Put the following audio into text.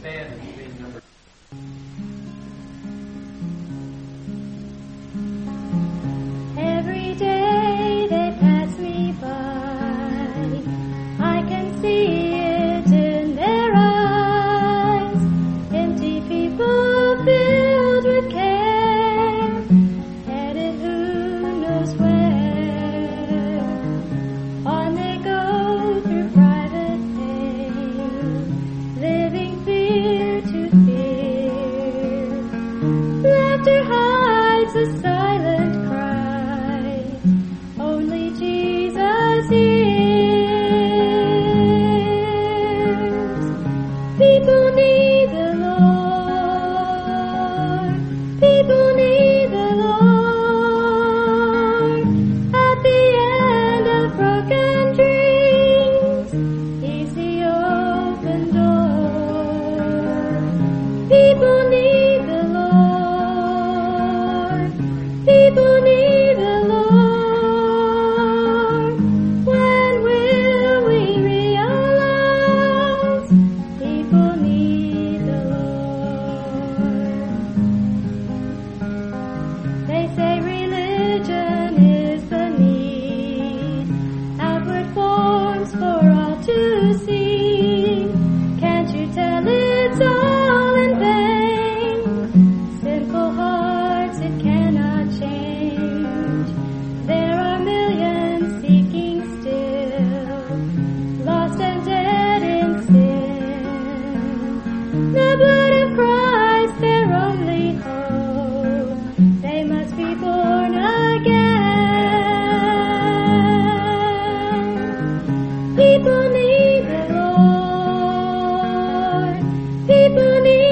stand and sing number. Every day they pass me by, I can see it in their eyes. Empty people filled with care, headed who knows where. On they go through private pain, living fear to fear. Laughter hides a silent cry, only Jesus hears. People need the Lord, people need the Lord. At the end of broken dreams, He's the open door. People need the Lord, people need the Lord. When will we realize people need the Lord? They say religion is the need, outward forms for all to see. Can't you tell it's all in vain? Sinful hearts it cannot change. There are millions seeking still, lost and dead in sin. The blood of Christ their only hope, they must be born again. People need the Lord, people need